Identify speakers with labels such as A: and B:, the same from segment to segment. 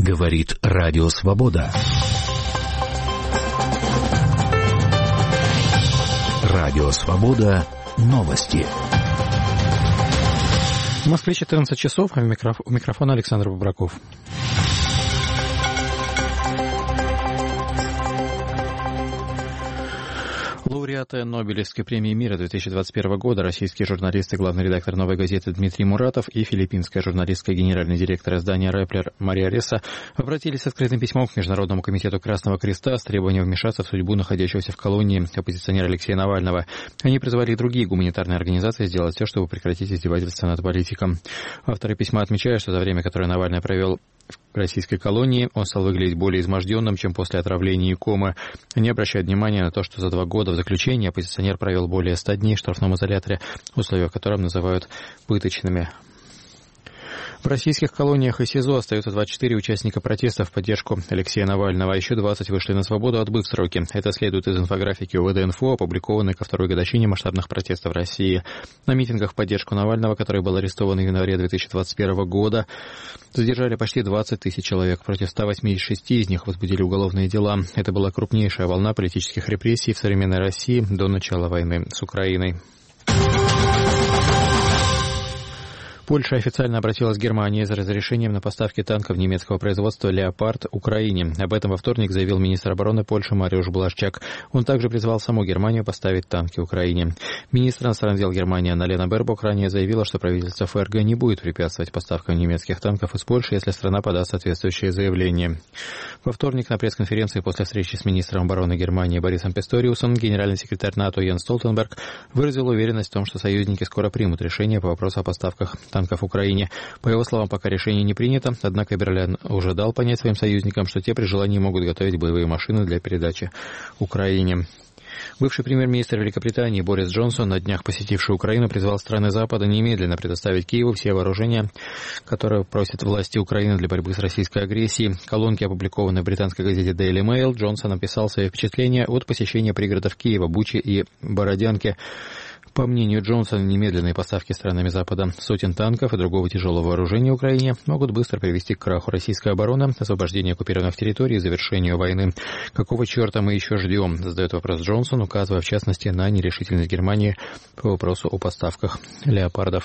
A: Говорит Радио Свобода. Радио Свобода. Новости.
B: В Москве 14 часов, а у микрофона Александр Бобраков. Лауреаты Нобелевской премии мира 2021 года, российские журналисты, главный редактор «Новой газеты» Дмитрий Муратов и филиппинская журналистка, генеральный директор издания «Реплер» Мария Реса обратились с открытым письмом к Международному комитету Красного Креста с требованием вмешаться в судьбу находящегося в колонии оппозиционера Алексея Навального. Они призвали и другие гуманитарные организации сделать все, чтобы прекратить издевательства над политиком. Авторы письма отмечают, что за время, которое Навальный провел в российской колонии, он стал выглядеть более изможденным, чем после отравления и комы. Они обращают внимание на то, что за 2 года в заключении оппозиционер провел более 100 дней в штрафном изоляторе, условия в котором называют пыточными. В российских колониях и СИЗО остаются 24 участника протеста в поддержку Алексея Навального, а еще 20 вышли на свободу, отбыв сроки. Это следует из инфографики УВД-Инфо, опубликованной ко второй годовщине масштабных протестов в России. На митингах в поддержку Навального, который был арестован в январе 2021 года, задержали почти 20 тысяч человек. Против 186 из них возбудили уголовные дела. Это была крупнейшая волна политических репрессий в современной России до начала войны с Украиной. Польша официально обратилась к Германии за разрешением на поставки танков немецкого производства «Леопард» Украине. Об этом во вторник заявил министр обороны Польши Мариуш Блашчак. Он также призвал саму Германию поставить танки Украине. Министр иностранных дел Германии Анна-Лена Бербок ранее заявила, что правительство ФРГ не будет препятствовать поставкам немецких танков из Польши, если страна подаст соответствующее заявление. Во вторник на пресс-конференции после встречи с министром обороны Германии Борисом Писториусом генеральный секретарь НАТО Йенс Столтенберг выразил уверенность в том, что союзники скоро примут решение по вопросу о поставках танков Украине. По его словам, пока решение не принято, однако Берлин уже дал понять своим союзникам, что те при желании могут готовить боевые машины для передачи Украине. Бывший премьер-министр Великобритании Борис Джонсон, на днях посетивший Украину, призвал страны Запада немедленно предоставить Киеву все вооружения, которые просят власти Украины для борьбы с российской агрессией. В колонке, опубликованной в британской газете Daily Mail, Джонсон описал свои впечатления от посещения пригородов Киева, Бучи и Бородянки. По мнению Джонсона, немедленные поставки странами Запада сотен танков и другого тяжелого вооружения Украине могут быстро привести к краху российской обороны, освобождению оккупированных территорий и завершению войны. Какого черта мы еще ждем? Задает вопрос Джонсон, указывая в частности на нерешительность Германии по вопросу о поставках «Леопардов».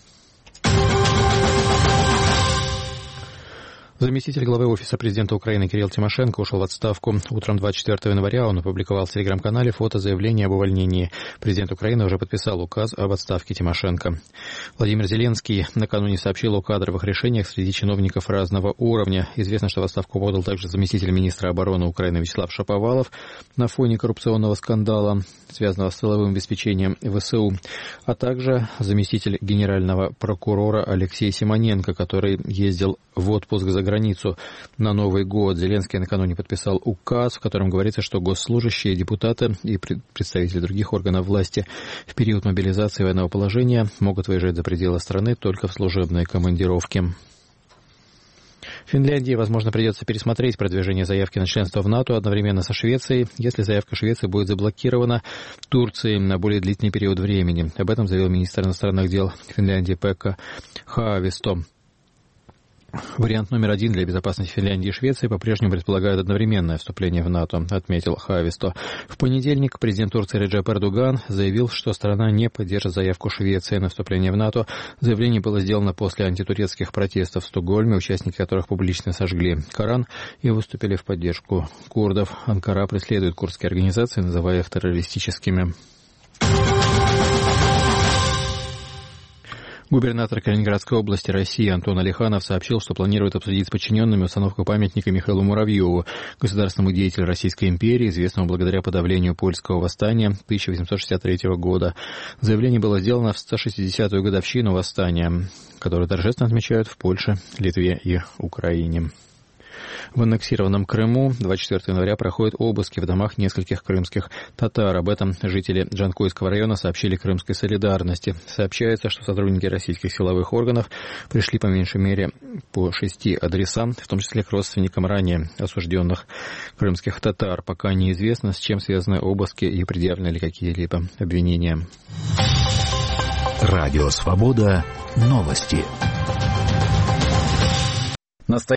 B: Заместитель главы Офиса президента Украины Кирилл Тимошенко ушел в отставку. Утром 24 января он опубликовал в телеграм-канале фото заявления об увольнении. Президент Украины уже подписал указ об отставке Тимошенко. Владимир Зеленский накануне сообщил о кадровых решениях среди чиновников разного уровня. Известно, что в отставку подал также заместитель министра обороны Украины Вячеслав Шаповалов на фоне коррупционного скандала, связанного с силовым обеспечением ВСУ, а также заместитель генерального прокурора Алексей Симоненко, который ездил в отпуск за границу на Новый год. Зеленский накануне подписал указ, в котором говорится, что госслужащие, депутаты и представители других органов власти в период мобилизации военного положения могут выезжать за пределы страны только в служебные командировки. Финляндии, возможно, придется пересмотреть продвижение заявки на членство в НАТО одновременно со Швецией, если заявка Швеции будет заблокирована Турцией на более длительный период времени. Об этом заявил министр иностранных дел Финляндии Пекка Хааvisто. Вариант номер 1 для безопасности Финляндии и Швеции по-прежнему предполагает одновременное вступление в НАТО, отметил Хааvisто. В понедельник президент Турции Реджеп Эрдоган заявил, что страна не поддержит заявку Швеции на вступление в НАТО. Заявление было сделано после антитурецких протестов в Стокгольме, участники которых публично сожгли Коран и выступили в поддержку курдов. Анкара преследует курдские организации, называя их террористическими. Губернатор Калининградской области России Антон Алиханов сообщил, что планирует обсудить с подчиненными установку памятника Михаилу Муравьеву, государственному деятелю Российской империи, известному благодаря подавлению польского восстания 1863 года. Заявление было сделано в 160-ю годовщину восстания, которое торжественно отмечают в Польше, Литве и Украине. В аннексированном Крыму 24 января проходят обыски в домах нескольких крымских татар. Об этом жители Джанкойского района сообщили Крымской солидарности. Сообщается, что сотрудники российских силовых органов пришли по меньшей мере по 6 адресам, в том числе к родственникам ранее осужденных крымских татар. Пока неизвестно, с чем связаны обыски и предъявлены ли какие-либо обвинения.
A: Радио Свобода. Новости.